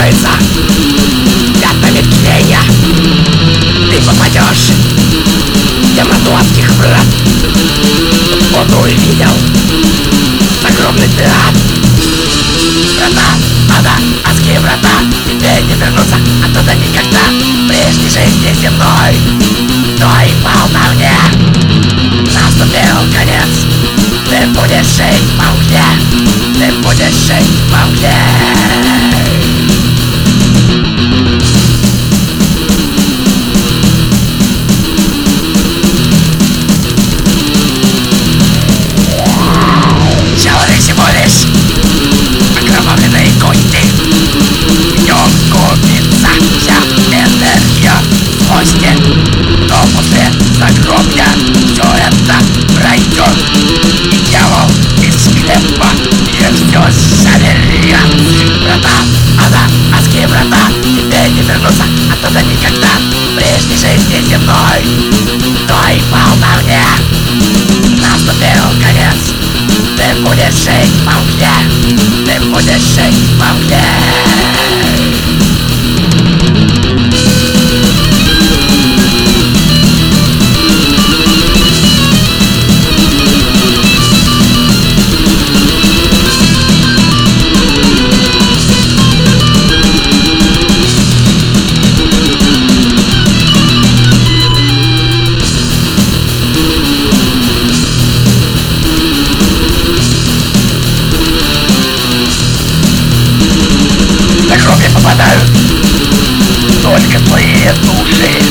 покроется пятнами тления. Ты попадешь в темноту адских врат. Он увидел огромный театр. Врата ада, адские врата, теперь не вернуться оттуда никогда. Прежней жизни земной, но и пал на мне. Наступил конец. Ты будешь жить во мгле. Ты будешь жить во мгле. Человек всего лишь окровавленные кости. В нем купится вся энергия злости. Но после загробья все это пройдет, и дьявол из склепа их все заберет. Врата ада, адские врата, теперь не вернуться оттуда никогда. Прежней жизни земной, но и пал на мне. Наступил конец. Ты будешь жить во мгле. Ты будешь жить во мгле. Попадают только твои души.